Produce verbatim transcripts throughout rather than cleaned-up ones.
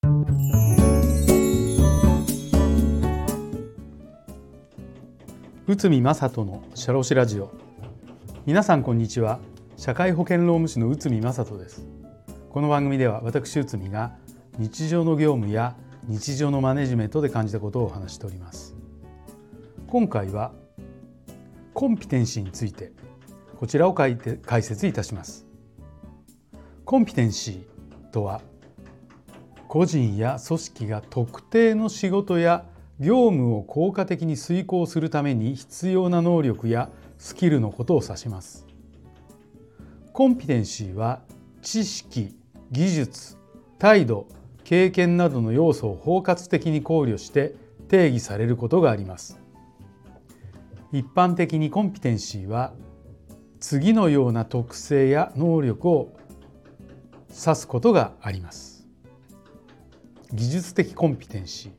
内海正人の社労士ラジオ。皆さんこんにちは。社会保険労務士の内海正人です。この番組では私内海が日常の業務や日常のマネジメントで感じたことをお話しております。今回はコンピテンシーについてこちらを解説いたします。コンピテンシーとは、個人や組織が特定の仕事や業務を効果的に遂行するために必要な能力やスキルのことを指します。コンピテンシーは知識、技術、態度、経験などの要素を包括的に考慮して定義されることがあります。一般的にコンピテンシーは次のような特性や能力を指すことがあります。技術的コンピテンシー。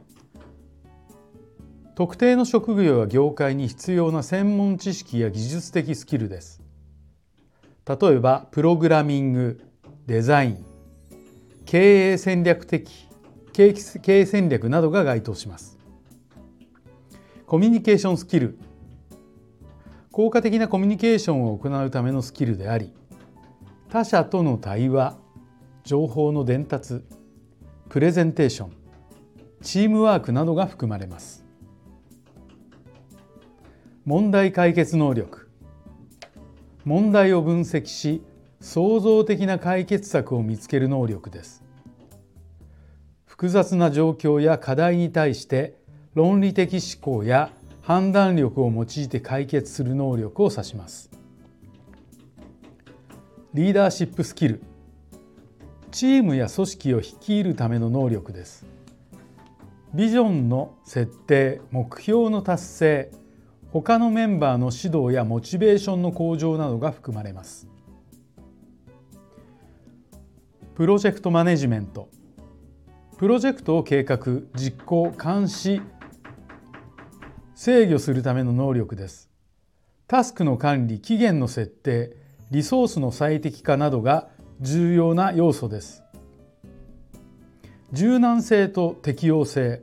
特定の職業や業界に必要な専門知識や技術的スキルです。例えばプログラミング、デザイン、経営戦略的経営戦略などが該当します。コミュニケーションスキル。効果的なコミュニケーションを行うためのスキルであり、他者との対話、情報の伝達、プレゼンテーション、チームワークなどが含まれます。問題解決能力。問題を分析し、創造的な解決策を見つける能力です。複雑な状況や課題に対して論理的思考や判断力を用いて解決する能力を指します。リーダーシップスキル。チームや組織を率いるための能力です。ビジョンの設定、目標の達成、他のメンバーの指導やモチベーションの向上などが含まれます。プロジェクトマネジメント。プロジェクトを計画、実行、監視、制御するための能力です。タスクの管理、期限の設定、リソースの最適化などが重要な要素です。柔軟性と適応性。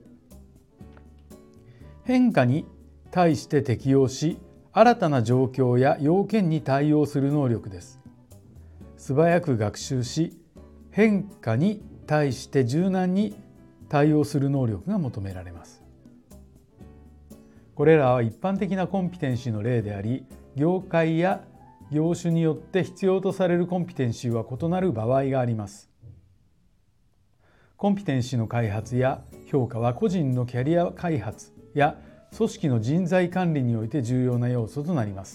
変化に対して適応し、新たな状況や要件に対応する能力です。素早く学習し、変化に対して柔軟に対応する能力が求められます。これらは一般的なコンピテンシーの例であり、業界や業種によって必要とされるコンピテンシーは異なる場合があります。コンピテンシーの開発や評価は個人のキャリア開発や組織の人材管理において重要な要素となります。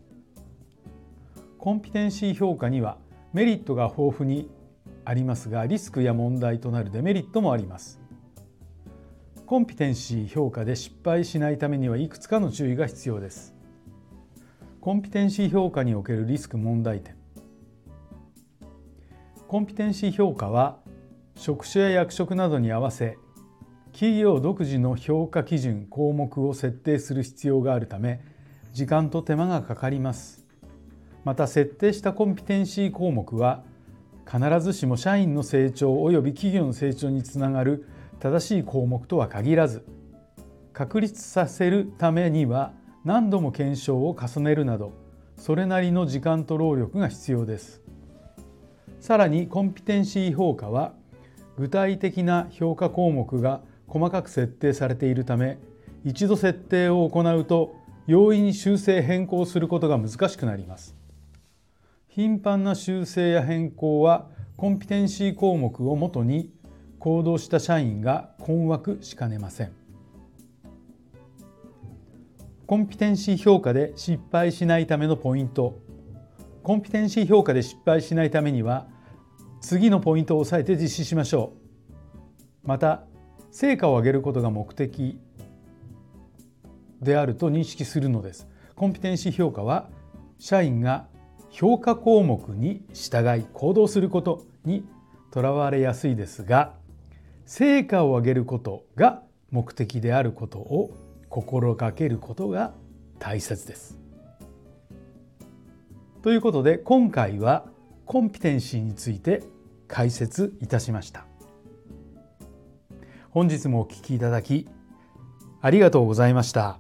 コンピテンシー評価にはメリットが豊富にありますが、リスクや問題となるデメリットもあります。コンピテンシー評価で失敗しないためにはいくつかの注意が必要です。コンピテンシー評価におけるリスク問題点。コンピテンシー評価は職種や役職などに合わせ、企業独自の評価基準・項目を設定する必要があるため、時間と手間がかかります。また、設定したコンピテンシー項目は、必ずしも社員の成長及び企業の成長につながる正しい項目とは限らず、確立させるためには何度も検証を重ねるなど、それなりの時間と労力が必要です。さらに、コンピテンシー評価は、具体的な評価項目が細かく設定されているため、一度設定を行うと容易に修正変更することが難しくなります。頻繁な修正や変更はコンピテンシー項目をもとに行動した社員が困惑しかねません。コンピテンシー評価で失敗しないためのポイント。コンピテンシー評価で失敗しないためには、次のポイントを押さえて実施しましょう。また、成果を上げることが目的であると認識するのです。コンピテンシー評価は、社員が評価項目に従い行動することにとらわれやすいですが、成果を上げることが目的であることを心がけることが大切です。ということで、今回はコンピテンシーについて解説いたしました。 本日もお聞きいただきありがとうございました。